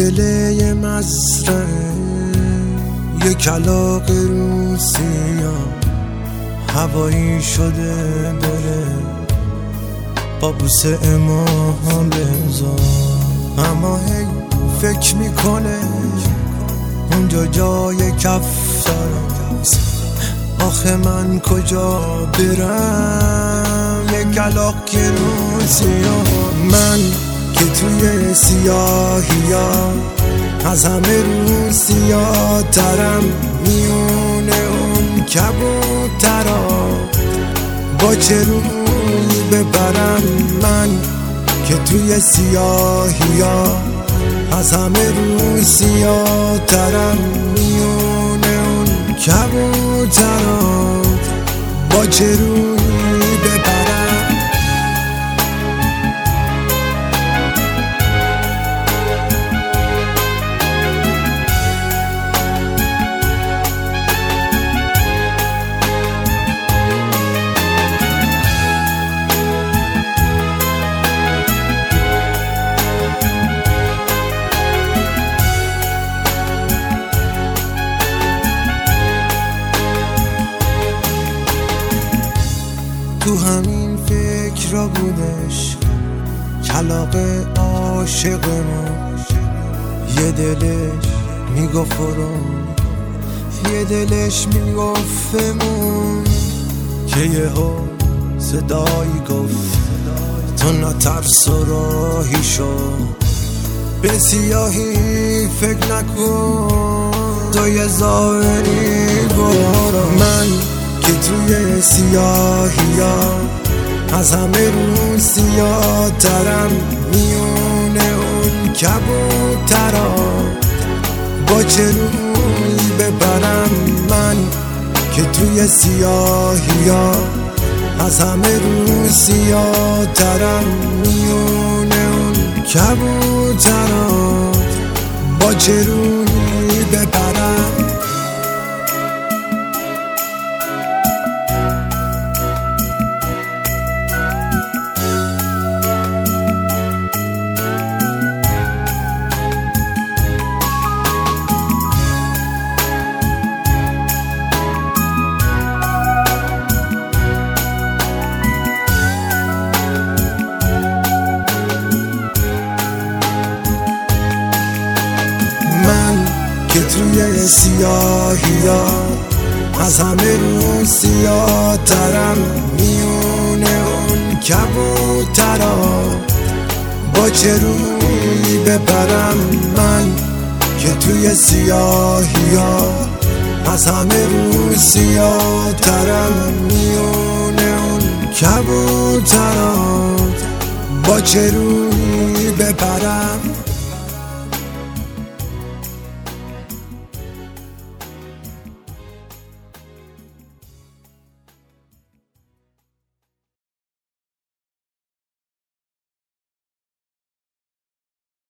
دل مزرعه یه کلاغ روسیا هوایی شده بره با بوسه امام بذار، اما هی فکر میکنه اونجا جای کفترست، آخه من کجا برم؟ یه کلاغ که روسیا، من که توی سیاهیا از همه روسیا ترم، میونه اون کبوترا با چه روی ببرم؟ من که توی سیاهیا از همه روسیا ترم، میونه اون کبوترا با چه روی ببرم؟ تو همین فکر را بودش کلاغ عاشقمون، یه دلش میگفتم یه دلش میگفتمون که یهو صدایی گفت تو نترس و راهی شو، به سیاهی فکر نکن، تو یه ظاهری برو. من که توی سیاهیا از همه روسیا ترم، میونه اون کبوترا با چه روی ببرم؟ من که توی سیاهیا از همه روسیا ترم، میونه اون کبوترا با چه روی ببرم؟ من که توی سیاهیا از همه روسیا ترم، میونه اون کبوترا با چه روی ببرم؟ من که توی سیاهیا از همه روسیا ترم، میونه اون کبوترا با چه روی ببرم؟